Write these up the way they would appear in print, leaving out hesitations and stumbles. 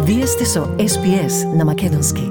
Вие сте со SPS на македонски.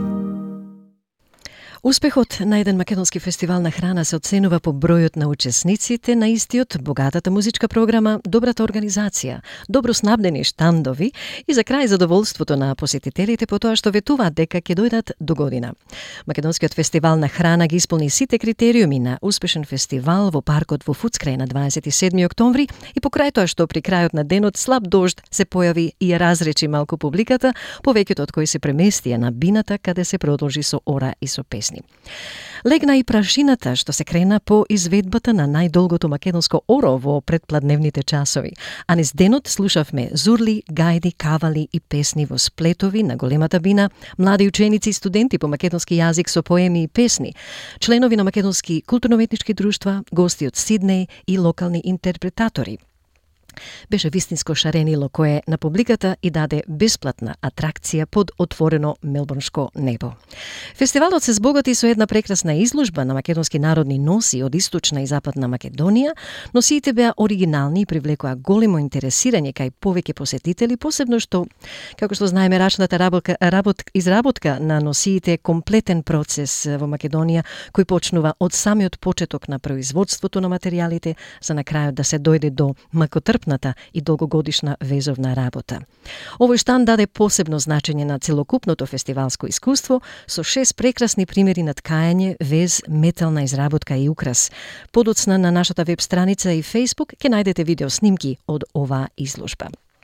Успехот на еден македонски фестивал на храна се оценува по бројот на учесниците на истиот, богатата музичка програма, добрата организација, добро снабдени штандови и за крај задоволството на посетителите по тоа што ветуваат дека ќе дојдат до година. Македонскиот фестивал на храна ги исполни сите критериуми на успешен фестивал во паркот во Фуцкрај на 27 октомври и покрај тоа што при крајот на денот слаб дожд се појави и ја разречи малку публиката, повеќето од кои се преместија на бината каде се продолжи со ора и со песни. Легна и прашината што се крена по изведбата на најдолгото македонско оро во предпладневните часови. А низ денот слушавме зурли, гајди, кавали и песни во сплетови на големата бина, млади ученици и студенти по македонски јазик со поеми и песни, членови на македонски културно-уметнички друштва, гости од Сиднеј и локални интерпретатори. Беше вистинско шаренило кое на публиката и даде бесплатна атракција под отворено мелбурнско небо. Фестивалот се збогати со една прекрасна изложба на македонски народни носи од источна и западна Македонија. Носиите беа оригинални и привлекоа големо интересирање кај повеќе посетители, посебно што, како што знаеме, рачната изработка на носиите е комплетен процес во Македонија, кој почнува од самиот почеток на производството на материјалите, за на крајот да се дојде до макотрпната и долгогодишна везовна работа. Овој штанд даде посебно значење на целокупното фестивалско искуство со 6 прекрасни примери на ткаење, вез, метална изработка и украс. Подоцна на нашата веб страница и Facebook ќе најдете видео снимки од оваа изложба.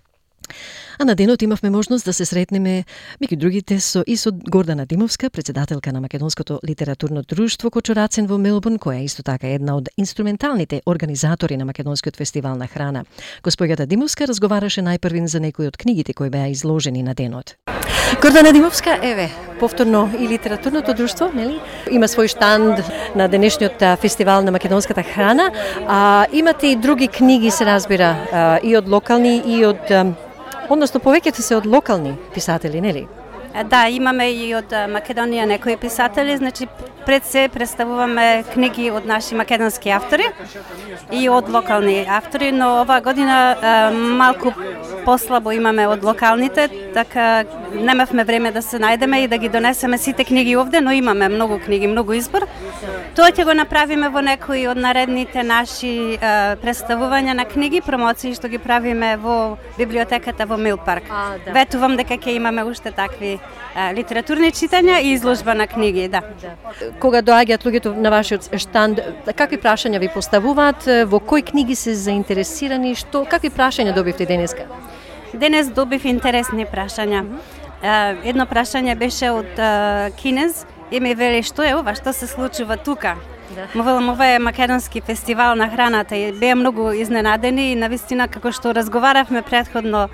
А на денот имавме можност да се сретнеме меѓу другите со Гордана Димовска, председателка на Македонското литературно друштво Кочурацин во Мелбурн, која е исто така една од инструменталните организатори на Македонскиот фестивал на храна. Господјата Димовска разговараше најпрвин за некои од книгите кои беа изложени на денот. Гордана Димовска, еве, повторно и литературното друштво, нели? Има свој штанд на денешниот фестивал на македонската храна, имате и други книги, се разбира, и од локални и од односно повеќето се од локални писатели, нели? Да, имаме и од Македонија некои писатели, значи пред се представуваме книги од наши македонски автори и од локални автори, но оваа година малку послабо имаме од локалните, така немавме време да се најдеме и да ги донесеме сите книги овде, но имаме многу книги, многу избор. Тоа ќе го направиме во некои од наредните наши представувања на книги, промоции што ги правиме во библиотеката во Мил Парк. Да. Ветувам дека ќе имаме уште такви литературни читања и изложба на книги, да. Кога доаѓаат луѓето на вашиот штанд, какви прашања ви поставуваат, во кои книги се заинтересирани, какви прашања добивте денеска? Денес добив интересни прашања. Едно прашање беше од кинез и ми вели што е ова, што се случува тука. Ова е македонски фестивал на храната и беа многу изненадени и навистина како што разговаравме претходно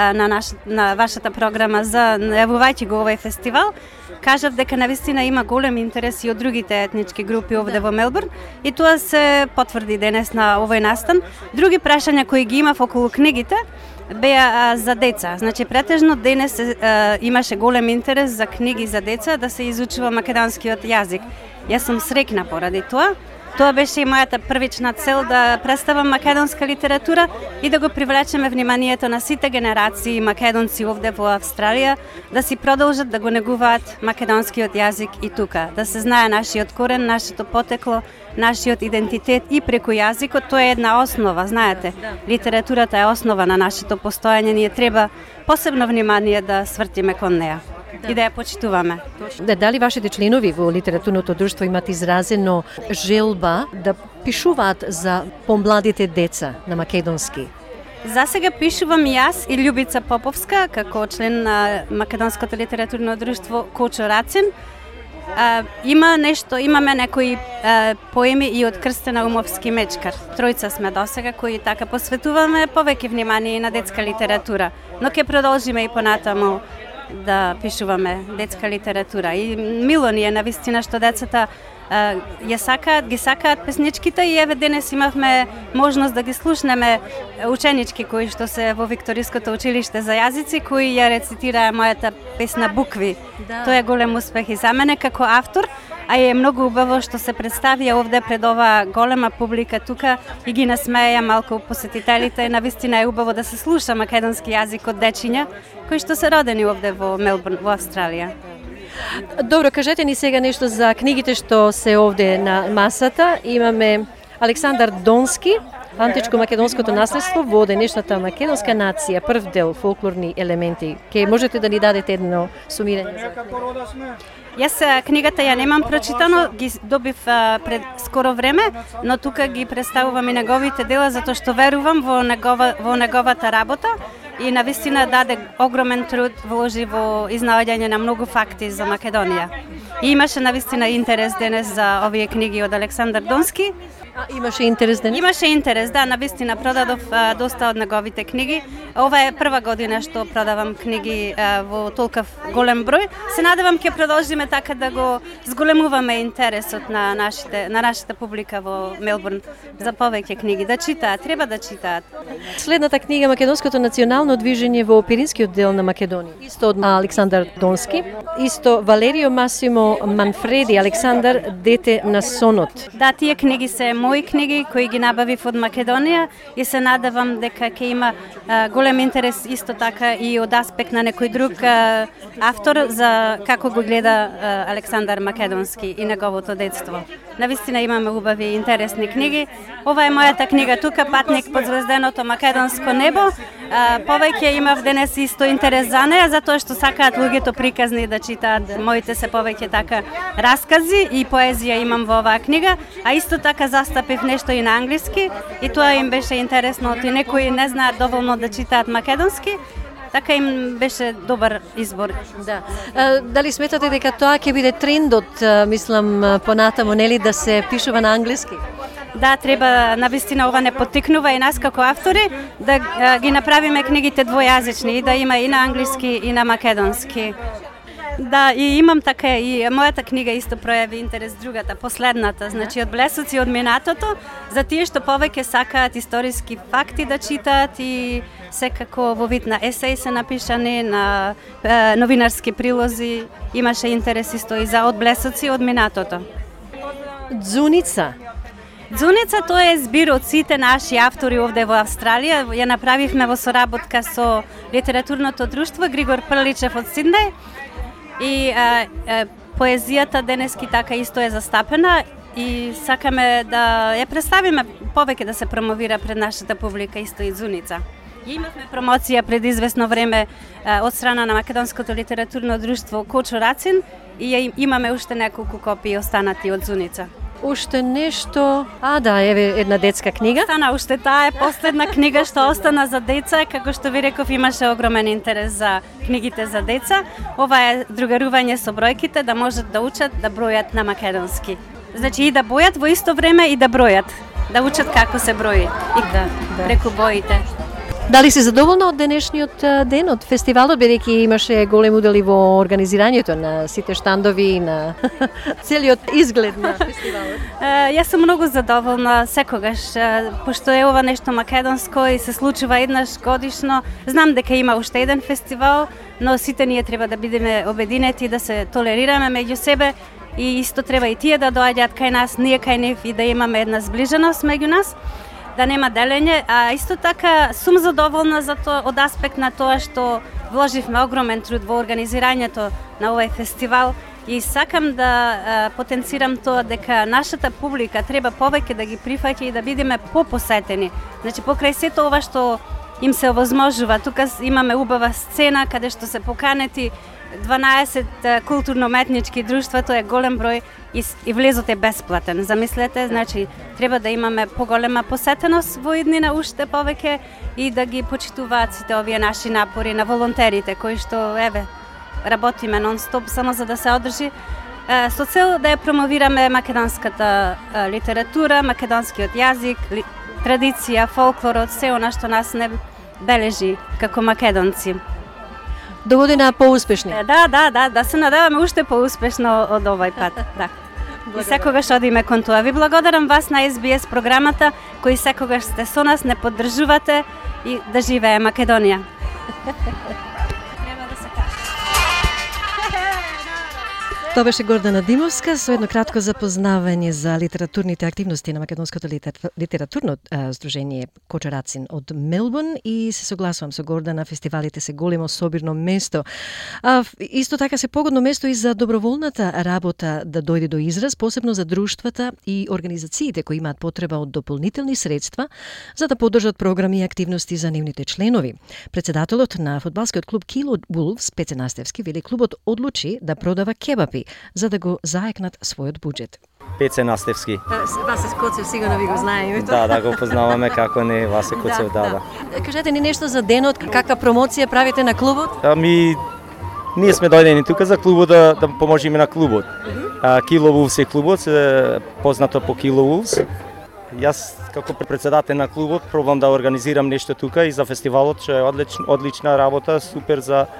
на вашата програма за најавувајќи го овој фестивал, кажав дека навистина има голем интерес и од другите етнички групи овде во Мелбурн и тоа се потврди денес на овој настан. Други прашања кои ги имав околу книгите беа за деца. Значи претежно денес имаше голем интерес за книги за деца да се изучува македонскиот јазик. Јас сум среќна поради тоа. Тоа беше и мојата првична цел да представам македонска литература и да го привлечеме вниманието на сите генерации македонци овде во Австралија да си продолжат да го негуваат македонскиот јазик и тука, да се знае нашиот корен, нашето потекло, нашиот идентитет и преку јазикот. Тоа е една основа, знаете. Литературата е основа на нашето постоење, ние треба посебно внимание да свртиме кон неа. И да ја почитуваме. Дали вашите членови во литературното друштво имат изразено желба да пишуваат за помладите деца на македонски? За сега пишувам и јас и Љубица Поповска како член на Македонското литературно друштво Кочурацин. Имаме некои поеми и од Крстена Умовски Мечкар. Тројца сме досега кои така посветуваме повеќе внимание на детска литература, но ќе продолжиме и понатаму да пишуваме детска литература. И мило ни е навистина што децата ги сакаат песничките и еве денес имавме можност да ги слушнеме ученички кои што се во Викториското училиште за јазици, кои ја рецитираа мојата песна Букви. Да. Тоа е голем успех и за мене како автор, а е многу убаво што се представија овде пред ова голема публика тука и ги насмеја малку посетителите. Навистина е убаво да се слуша македонски јазик од дечиња кои што се родени овде во Мелбурн, во Австралија. Добро, кажете ни сега нешто за книгите што се овде на масата. Имаме Александар Донски, Античко македонското наследство во денешната македонска нација, прв дел фолклорни елементи. Ке можете да ни дадете едно сумирање за книгата? Јас книгата ја немам прочитано, ги добив пред скоро време, но тука ги представувам и неговите дела затоа што верувам во неговата работа и навистина даде огромен труд, вложи во изнаоѓање на многу факти за Македонија. И имаше навистина интерес денес за овие книги од Александар Донски. Имаше интерес денес? Имаше интерес, да, навистина продадов доста од неговите книги. Ова е прва година што продавам книги во толков голем број. Се надевам ќе продолжиме така да го зголемуваме интересот на нашата публика во Мелбурн за повеќе книги, да читаат, треба да читаат. Следната книга Македонското национално движење во Пиринскиот дел на Македонија. Исто од Александар Донски, исто Валерио Масимо Манфреди Александар, дете на сонот. Да, тие книги се мои книги кои ги набавив од Македонија и се надевам дека ќе има голем интерес исто така и од аспект на некој друг автор за како го гледа Александар Македонски и неговото детство. Навистина имаме убави и интересни книги. Ова е мојата книга тука, Патник под звезденото македонско небо. Повеќе имав денес исто интерес за неја, затоа што сакаат луѓето приказни да читаат. Моите се повеќе така раскази и поезија имам во оваа книга, а исто така застапив нешто и на англиски и тоа им беше интересно, оти некои не знаат доволно да читаат македонски. Така им беше добар избор. Да. Дали сметате дека тоа ќе биде трендот, мислам, понатаму, нели, да се пишува на англиски? Да, треба, навистина ова не поттикнува и нас како автори да ги направиме книгите двојазични и да има и на англиски и на македонски. Да, и имам така и мојата книга исто пројави интерес другата, последната, значи од блесоци од минатото, за тие што повеќе сакаат историски факти да читаат и секако во вид на есеи се напишани, на новинарски прилози, имаше интерес исто и за од блесоци од минатото. Дзуница. Дзуница тоа е збир од сите наши автори овде во Австралија. Ја направивме во соработка со литературното друштво Григор Прличев од Сиднеј. И поезијата денески така исто е застапена и сакаме да ја представиме повеќе да се промовира пред нашата публика исто и Дзуница. И имавме промоција пред известно време од страна на Македонското литературно друштво Кочо Рацин и имаме уште неколку копии останати од Дзуница. Уште нешто... да, еве една детска книга. Остана уште таа е последна книга што остана за деца, како што ви реков, имаше огромен интерес за книгите за деца. Ова е другарување со бројките, да можат да учат да бројат на македонски. Значи и да бојат во исто време и да бројат, да учат како се брои и преку боите. Дали си задоволна од денешниот ден, од фестивалот, бидејќи имаше голем удел и во организирањето на сите штандови и на целиот изглед на фестивалот? Јас сум многу задоволна секогаш, пошто е ова нешто македонско и се случува еднаш годишно. Знам дека има уште еден фестивал, но сите ние треба да бидеме обединети, да се толерираме меѓу себе и исто треба и тие да доаѓаат кај нас, ние кај нив и да имаме една зближеност меѓу нас, да нема делење, а исто така сум задоволна за тоа од аспект на тоа што вложивме огромен труд во организирањето на овој фестивал и сакам да потенцирам тоа дека нашата публика треба повеќе да ги прифаќа и да бидеме попосетени. Значи покрај сето ова што им се овозможува, тука имаме убава сцена каде што се поканети 12 културно-метнички друштва, тоа е голем број и влезот е бесплатен. Замислете, значи треба да имаме поголема посетеност во иднина уште повеќе и да ги почитуваат сите овие наши напори на волонтерите кои што работиме нон-стоп само за да се одржи со цел да ја промовираме македонската литература, македонскиот јазик, традиција, фолклорот, се она што нас не бележи како македонци. До година поуспешни. Да се надеваме уште поуспешно од овој пат. Да. И секогаш одиме кон тоа. Ви благодарам вас на SBS програмата, кои секогаш сте со нас, не поддржувате и да живее Македонија. Треба да се каже. Тоа беше Гордана Димовска со едно кратко запознавање за литературните активности на Македонското литературно здружение Кочарацин од Мелбурн и се согласувам со Гордана, фестивалите се големо собирно место. Исто така се погодно место и за доброволната работа да дојде до израз, посебно за друштвата и организациите кои имаат потреба од дополнителни средства за да поддржат програми и активности за нивните членови. Председателот на фудбалскиот клуб Kilo Wolves, Пеце Настевски, вели клубот одлучи да продава кебапи за да го заекнат својот буџет. Пеце Настевски. Васе Коцев сигурно ви го знае името. Да, го познаваме како не Васе Коцев, да. Кажете ни нешто за денот, каква промоција правите на клубот? Ние сме дојдени тука за клубот да поможиме на клубот. Kilo Wolves е клубот, познато по Kilo Wolves. Јас како председател на клубот пробам да организирам нешто тука и за фестивалот, што е одлична работа, супер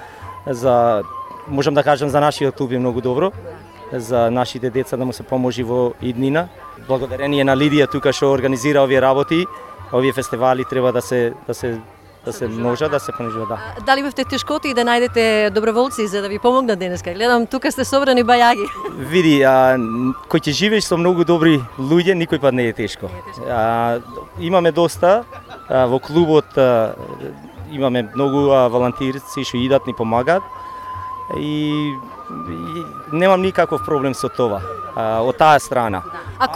за можам да кажам за нашиот клуб е многу добро, за нашите деца да му се поможи во иднина. Благодарение на Лидија тука што организира овие работи, овие фестивали треба да се множат, да се понижува, да. Дали бевте тешкоти да најдете доброволци за да ви помогнат денеска? Гледам тука сте собрани бајаги. Види, кој ќе живееш со многу добри луѓе, никој пат не е тешко. Имаме доста во клубот, имаме многу волонтерци што идат ни помагаат. И немам никаков проблем со това, од таа страна.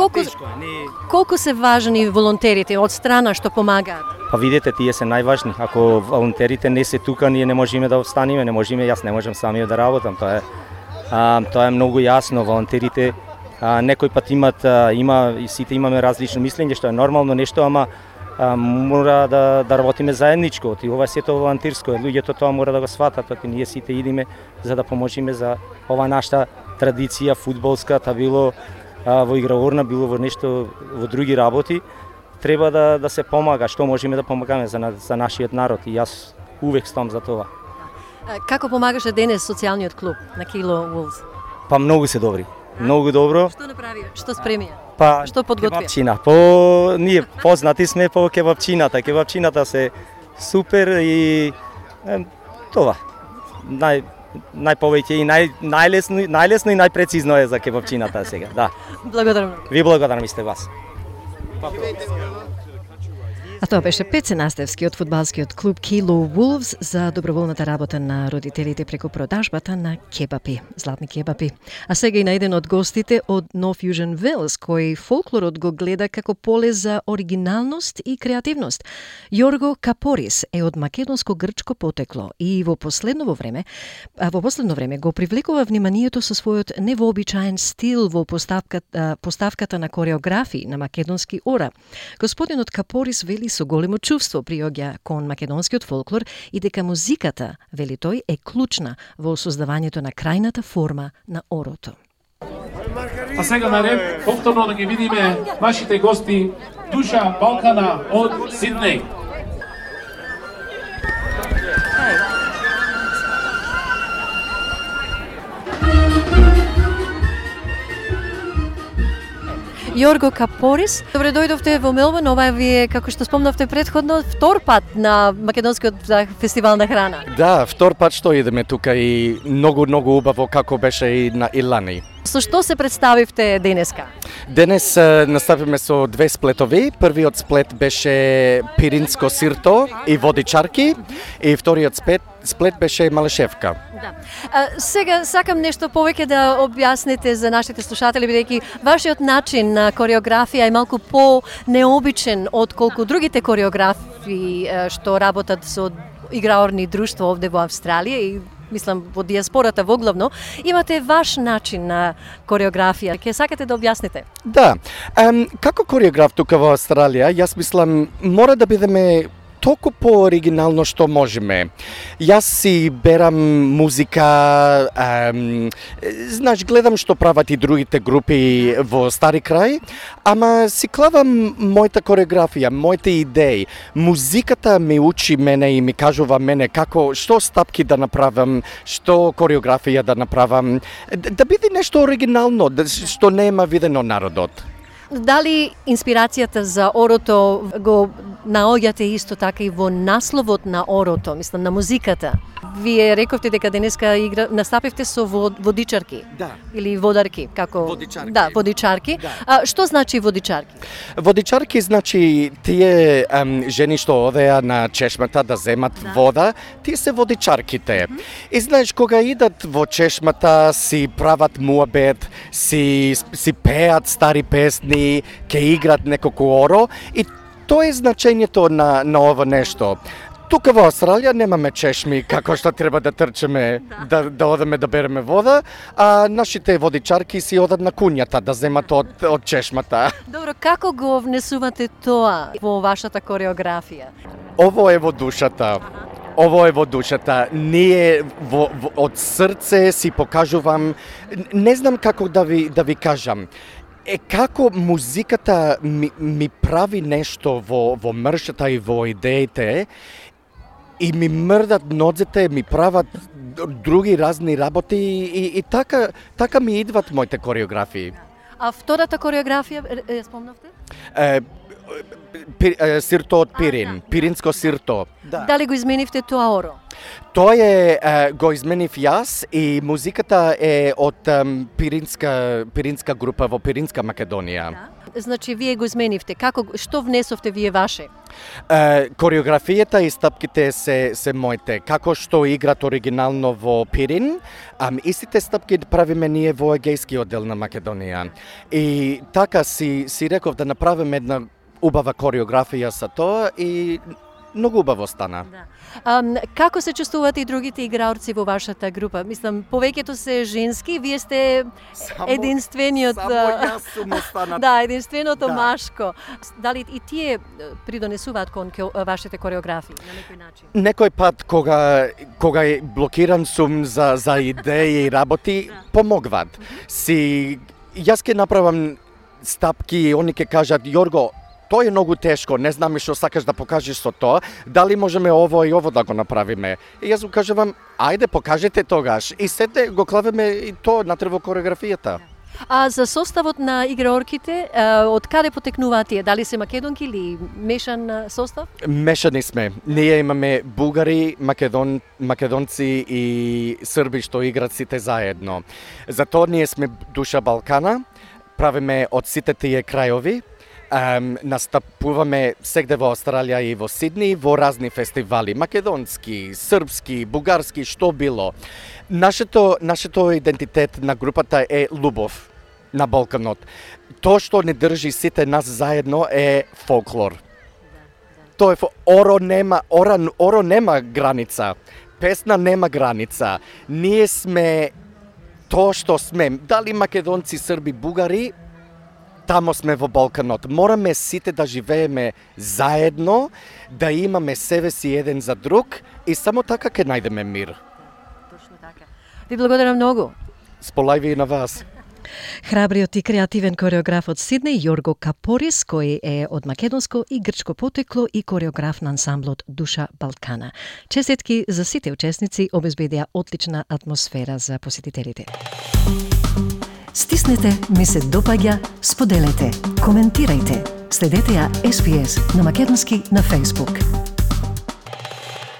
Колку се важни волонтерите од страна што помагаат? Па видите, тие се најважни. Ако волонтерите не се тука, ние не можеме да останеме, јас не можам самиот да работам. Тоа е многу јасно. Волонтерите некој пат и сите имаме различно мислење, што е нормално нешто, ама мора да работиме заедничко. И ова сето волонтерско, луѓето тоа мора да го сватат, и ние сите идеме за да поможиме за ова нашата традиција фудбалска, било во играорна, било во нешто во други работи. Треба да се помага, што можеме да помагаме за нашиот народ и јас увек стам за това. Како помагаше денес социјалниот клуб на Kilo Wolves? Па многу се добри. Многу добро. Што направи? Што спремија? Што подготвија? Кебапчина. Ние познати сме по кебапчината. Кебапчината се супер и това. Најповеќе и најлесно и најпрецизно е за кебапчината сега. Да. Благодарам. Ви благодарам и сте вас. А тоа беше Пеце Настевски од фудбалскиот клуб Kilo Wolves за доброволната работа на родителите преку продажбата на кебапи, златни кебапи. А сега и на еден од гостите од No Fusion Wales, кој фолклорот го гледа како поле за оригиналност и креативност. Јорго Капорис е од македонско-грчко потекло и во последно време го привлекува вниманието со својот невообичаен стил во поставката на кореографии на македонски ора. Господинот Капорис вели со големо чувство приоѓа кон македонскиот фолклор и дека музиката, вели тој, е клучна во создавањето на крајната форма на орото. А сега на ред, повторно да ги видиме нашите гости Душа Балкана од Сиднеј. Јорго Капорис, добре дојдовте во Мелбурн, ова вие, како што спомнавте предходно, втор пат на македонскиот фестивал на храна. Да, втор пат што идеме тука и многу убаво како беше и на Илани. Со што се представивте денеска? Денес наставиме со две сплетови. Првиот сплет беше пиринско сирто и водичарки и вториот сплет беше малешевка. Да. Сега сакам нешто повеќе да објасните за нашите слушатели, бидејќи вашиот начин на кореографија е малку по-необичен отколку другите кореографи што работат со играорни друштва овде во Австралија и мислам во диаспората воглавно, имате ваш начин на кореографија. Ке сакате да објасните? Да. Како кореограф тука во Австралија, јас мислам мора да бидеме толку по-оригинално што можеме. Јас си берам музика, знаеш, гледам што прават и другите групи во Стари крај, ама си кладам мојата кореографија, моите идеи. Музиката ми учи мене и ми кажува мене што стапки да направам, што кореографија да направам, да биде нешто оригинално, што нема видено народот. Дали инспирацијата за орото го наоѓате исто така и во насловот на орото, мислам на музиката? Вие рековте дека денеска настапивте со водичарки. Да. Или водарки, како Водичарки. Да, водичарки. Да. Што значи водичарки? Водичарки значи тие жени што одеа на чешмата да земат вода, тие се водичарките. И знаеш, кога идат во чешмата, си прават муабет, си пеат стари песни, ке играт неколку оро и тоа е значењето на ова нешто. Тука во Австралија немаме чешми како што треба да трчеме да одеме да береме вода, а нашите водичарки си одат на куњата да земат од чешмата. Добро, како го внесувате тоа во вашата кореографија? Ово е во душата. Ово е во душата. Ние од срце си покажувам, не знам како да ви кажам. Како музиката ми прави нешто во мршата и во идеите и ми мрдат ноците, ми прават други разни работи и така ми идват моите кореографии. А втората кореографија, спомнавте? Сирто од пирин, пиринско сирто. Да. Дали го изменивте тоа оро? Тоа го изменив јас и музиката е од пиринска група во Пиринска Македонија. Да. Значи, вие го изменивте. Што внесовте вие ваше? Кореографијата и стапките се моите. Како што играт оригинално во Пирин, истите стапки правиме ние во егејскиот дел на Македонија. И така си реков да направиме една убава кореографија со тоа и многу убаво стана. Да. Како се чувствувате и другите играорци во вашата група? Мислам, повеќето се женски, вие сте единствениот... Само јас сум останат. Да, единственото машко. Дали и тие придонесуваат кон вашите кореографии на некој начин? Некој пат кога блокиран сум за идеи и работи, помогват. Јас ќе направам стапки и они ќе кажат: Јорго, тоа е многу тешко, не знаме што сакаш да покажеш со тоа, дали можеме ово и ово да го направиме. И јас го кажувам: ајде, покажете тогаш. И сете го клавиме и тоа натре во кореографијата. А за составот на играорките, од каде потекнуваат тие? Дали се македонки или мешан состав? Мешани сме. Ние имаме бугари, македонци и срби што играат сите заедно. Затоа ние сме душа Балкана, правиме од сите тие крајови. Настапуваме сегде во Австралија и во Сидни во разни фестивали, македонски, српски, бугарски, што било. Нашето идентитет на групата е љубов на Балканот. Тоа што не држи сите нас заедно е фолклор. Тоа е оро нема граница. Песна нема граница. Ние сме тоа што сме. Дали македонци, срби, бугари, тамо сме во Балканот. Мораме сите да живееме заедно, да имаме себе си еден за друг и само така ќе најдеме мир. Точно така. Ви благодарам многу. Сполајви и на вас. Храбриот и креативен кореограф од Сиднеј Јорго Капорис, кој е од македонско и грчко потекло и кореограф на ансамблот Душа Балкана. Честитки за сите учесници, обезбедија одлична атмосфера за посетителите. Стиснете, ми се допаѓа, споделете, коментирајте. Следете ја SPS на македонски на Facebook.